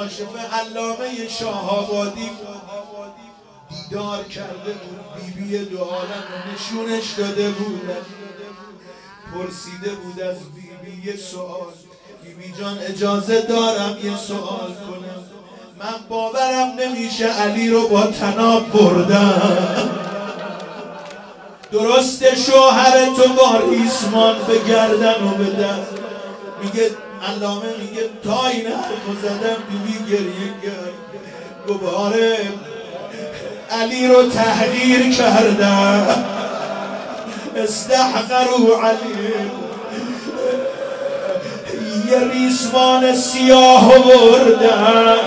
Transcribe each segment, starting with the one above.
کاشف علامه شاه‌آبادی دیدار کرده بود، بیبی دو عالم نشونش داده بود. پرسیده بود از بیبی یه سوال: بیبی جان اجازه دارم یه سوال کنم؟ من باورم نمیشه علی رو با طناب بردم. درسته شوهر تو با ریسمان به گردن و به دست. میگه علامه میگه تا این حرفو زدم بیبی گریه کرد. گفت آره علی رو تحقیر کردم، استحقروا علی، یه ریسمان سیاه بردن.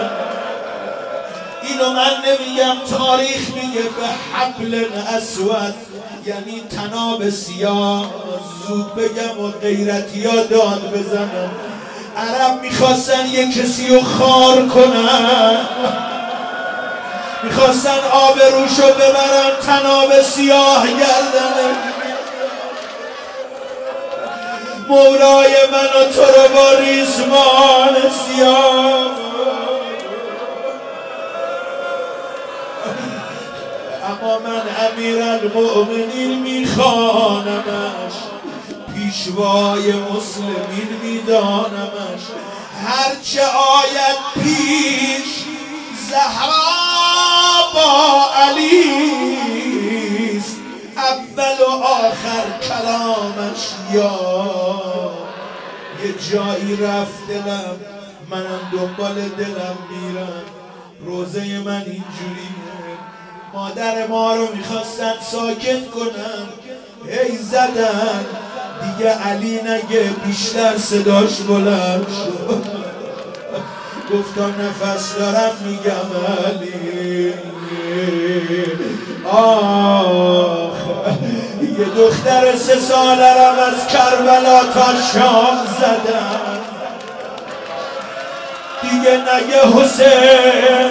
اینو من نمیگم، تاریخ میگه به حبل اسود، یعنی طناب سیاه. زود بگم و غیرتی ها داد بزنم. عرب میخواستن یه کسی رو خار کنن، میخواستن آبروشو ببرن، طناب سیاه گردنه. مولای من و تو رو با ریسمان سیاه. اما من امیرالمؤمنین میخوانمش، پیشوای مسلمین میدانمش. هرچه آید پیش زهرا با علیست، اول و آخر کلامش یا. یه جایی رفت دلم، منم دنبال دلم میرم. روزه من اینجوریه، مادر ما رو میخواستن ساکت کنن، هی زدن دیگه علی نگه، بیشتر صداش بلند شد. گفتم نفس دارم میگم علی. آخ یه دختر 3 ساله رم از کربلا تا شام زدن، دیگه نگه حسین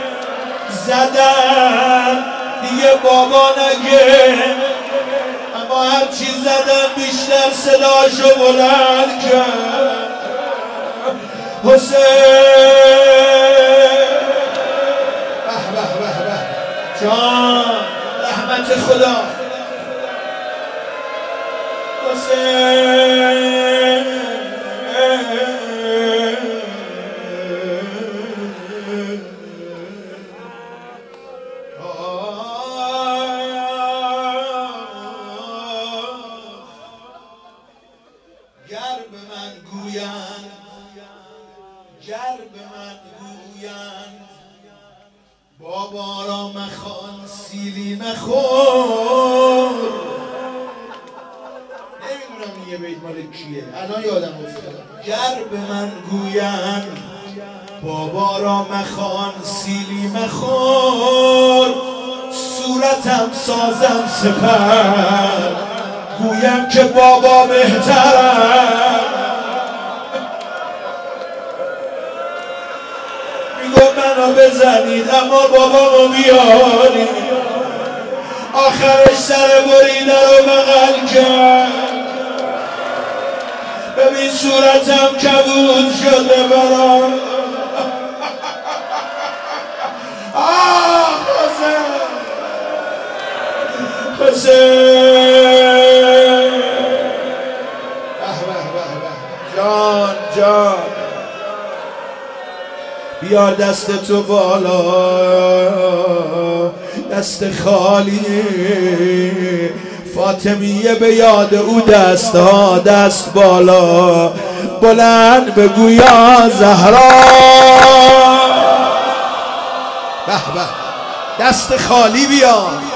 زدن، دیگه بابا نگه. اما هرچی زدن بیشتر صداشو بلند کرد. حسین به به به به جان، رحمت خدا. حسین گر به من گویند، گر به من گویند بابا را مخوان سیلی مخور. نمیدونم یه بیت مال کیه، الان یادم افتاد. گر به من گویند بابا را مخوان سیلی مخور، صورتم سازم سپر، گویم که بابا بهترم. میگو منو بزنید اما بابامو بیارید. آخرش سر بریده رو بغل کرد. ببین صورتم کبود شده برام. آه حسین حسین جان جان، بیار دست تو بالا، دست خالی. فاطمیه به یاد او دست ها، دست بالا بلند بگو یا زهرا. به به دست خالی بیار.